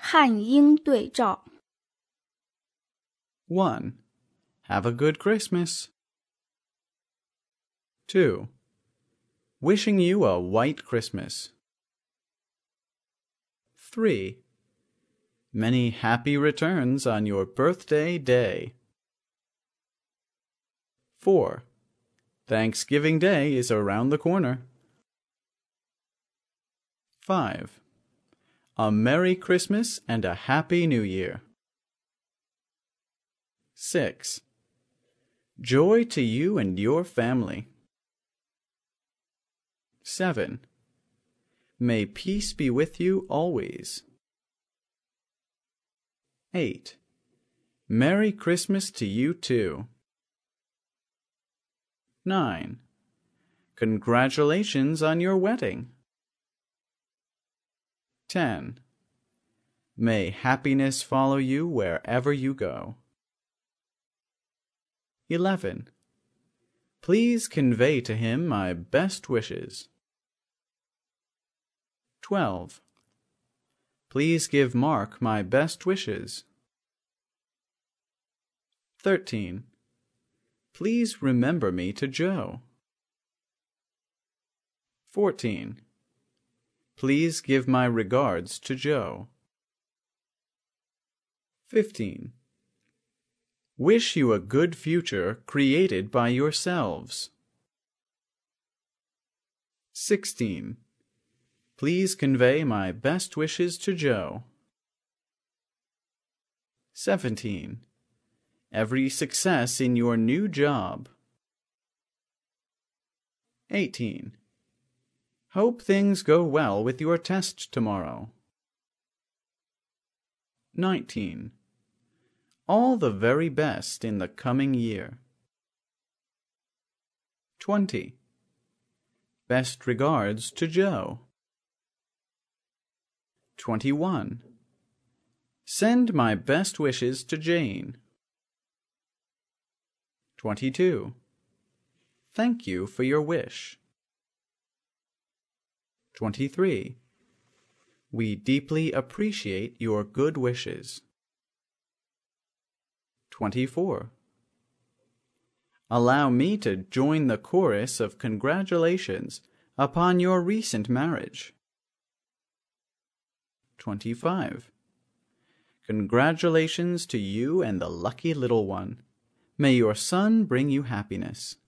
汉英对照。 1. Have a good Christmas. 2. Wishing you a white Christmas. 3. Many happy returns on your birthday day. 4. Thanksgiving Day is around the corner. 5. A Merry Christmas and a Happy New Year. 6. Joy to you and your family. 7. May peace be with you always. 8. Merry Christmas to you too. 9. Congratulations on your wedding. 10. May happiness follow you wherever you go. 11. Please convey to him my best wishes. 12. Please give Mark my best wishes. 13. Please remember me to Joe. 14. Please give my regards to Joe. 15. Wish you a good future created by yourselves. 16. Please convey my best wishes to Joe. 17. Every success in your new job. 18. Hope things go well with your test tomorrow. 19. All the very best in the coming year. 20. Best regards to Joe. 21. Send my best wishes to Jane. 22. Thank you for your wish. 23. We deeply appreciate your good wishes. 24. Allow me to join the chorus of congratulations upon your recent marriage. 25. Congratulations to you and the lucky little one. May your son bring you happiness.